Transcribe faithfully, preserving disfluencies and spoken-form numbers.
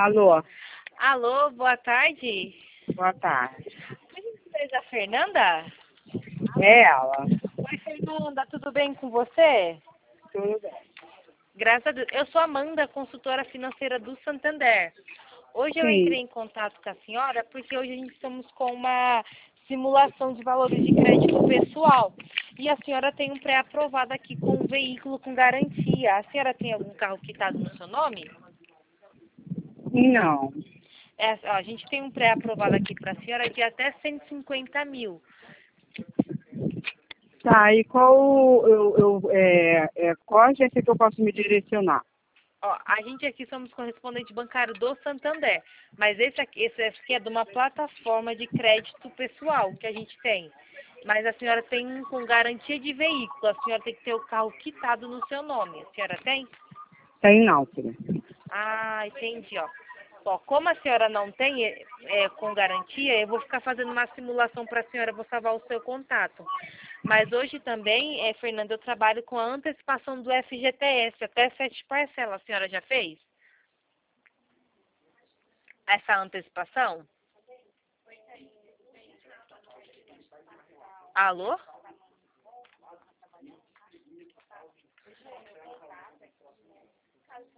Alô, Alô, boa tarde. boa tarde. Empresa Fernanda? É ela. Oi, Fernanda, tudo bem com você? Tudo bem. Graças a Deus. Eu sou Amanda, consultora financeira do Santander. Hoje eu Sim. entrei em contato com a senhora porque hoje a gente estamos com uma simulação de valores de crédito pessoal. E a senhora tem um pré-aprovado aqui com um veículo com garantia. A senhora tem algum carro quitado no seu nome? Não. É, ó, a gente tem um pré-aprovado aqui para a senhora de até cento e cinquenta mil. Tá, e qual, eu, eu, é, é, qual agência que eu posso me direcionar? Ó, a gente aqui somos correspondente bancário do Santander, mas esse aqui, esse aqui é de uma plataforma de crédito pessoal que a gente tem. Mas a senhora tem um com garantia de veículo, a senhora tem que ter o carro quitado no seu nome. A senhora tem? Tem não, filha. Ah, entendi, ó. Ó, como a senhora não tem é, é, com garantia, eu vou ficar fazendo uma simulação para a senhora, vou salvar o seu contato. Mas hoje também, é, Fernanda, eu trabalho com a antecipação do F G T S, até sete parcelas. A senhora já fez essa antecipação? Alô?